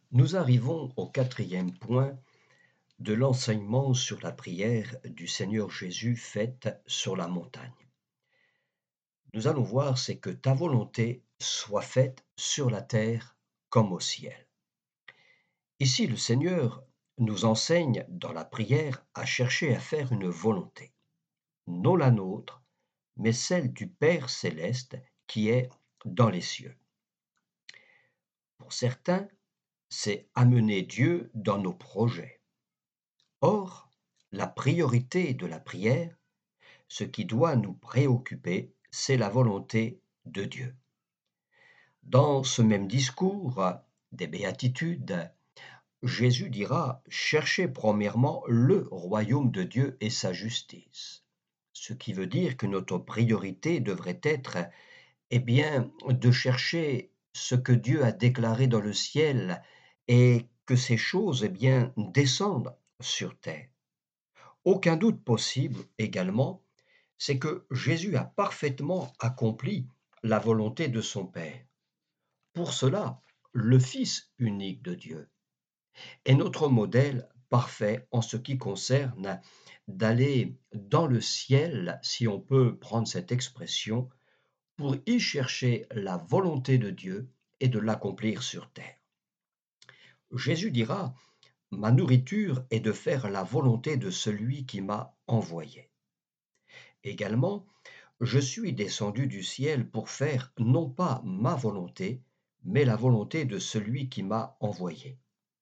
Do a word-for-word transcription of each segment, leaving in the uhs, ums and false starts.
Nous arrivons au quatrième point de l'enseignement sur la prière du Seigneur Jésus faite sur la montagne. Nous allons voir, c'est que ta volonté soit faite sur la terre comme au ciel. Ici, le Seigneur nous enseigne dans la prière à chercher à faire une volonté, non la nôtre, mais celle du Père céleste qui est dans les cieux. Pour certains, c'est amener Dieu dans nos projets. Or, la priorité de la prière, ce qui doit nous préoccuper, c'est la volonté de Dieu. Dans ce même discours des béatitudes, Jésus dira: cherchez premièrement le royaume de Dieu et sa justice. Ce qui veut dire que notre priorité devrait être, eh bien, de chercher ce que Dieu a déclaré dans le ciel et que ces choses, eh bien, descendent sur terre. Aucun doute possible également, c'est que Jésus a parfaitement accompli la volonté de son Père. Pour cela, le Fils unique de Dieu est notre modèle parfait en ce qui concerne d'aller dans le ciel, si on peut prendre cette expression, pour y chercher la volonté de Dieu et de l'accomplir sur terre. Jésus dira: ma nourriture est de faire la volonté de celui qui m'a envoyé. Également, je suis descendu du ciel pour faire non pas ma volonté, mais la volonté de celui qui m'a envoyé.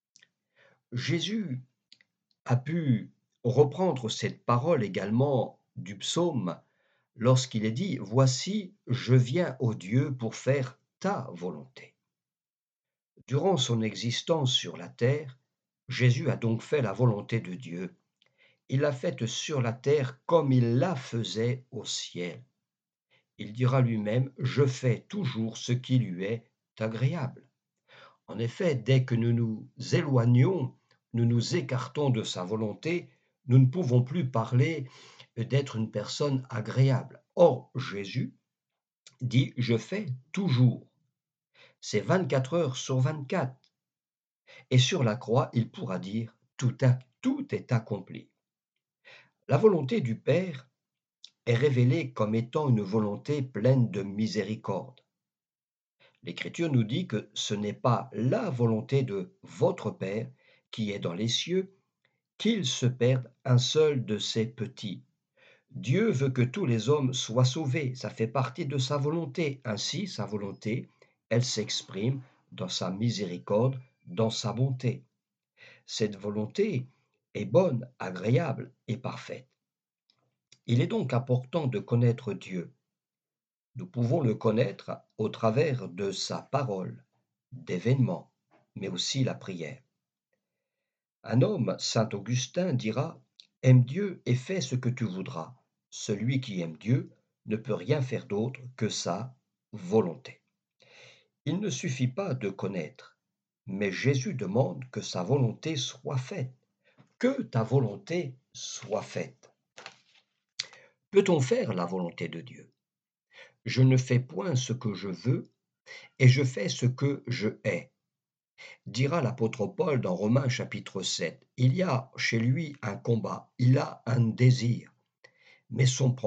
Jésus a pu reprendre cette parole également du psaume lorsqu'il est dit: voici, je viens, ô Dieu, pour faire ta volonté. Durant son existence sur la terre, Jésus a donc fait la volonté de Dieu. Il l'a faite sur la terre comme il la faisait au ciel. Il dira lui-même: je fais toujours ce qui lui est agréable. En effet, dès que nous nous éloignons, nous nous écartons de sa volonté, nous ne pouvons plus parler d'être une personne agréable. Or, Jésus dit: je fais toujours. C'est vingt-quatre heures sur vingt-quatre. Et sur la croix, il pourra dire: tout, a, tout est accompli. La volonté du Père est révélée comme étant une volonté pleine de miséricorde. L'Écriture nous dit que ce n'est pas la volonté de votre Père qui est dans les cieux qu'il se perde un seul de ses petits. Dieu veut que tous les hommes soient sauvés, ça fait partie de sa volonté. Ainsi, sa volonté, elle s'exprime dans sa miséricorde, dans sa bonté. Cette volonté est bonne, agréable et parfaite. Il est donc important de connaître Dieu. Nous pouvons le connaître au travers de sa parole, d'événements, mais aussi la prière. Un homme, saint Augustin, dira: aime Dieu et fais ce que tu voudras. Celui qui aime Dieu ne peut rien faire d'autre que sa volonté. Il ne suffit pas de connaître, mais Jésus demande que sa volonté soit faite, que ta volonté soit faite. Peut-on faire la volonté de Dieu? Je ne fais point ce que je veux, et je fais ce que je hais. Dira l'apôtre Paul dans Romains chapitre sept. Il y a chez lui un combat, il a un désir, mais son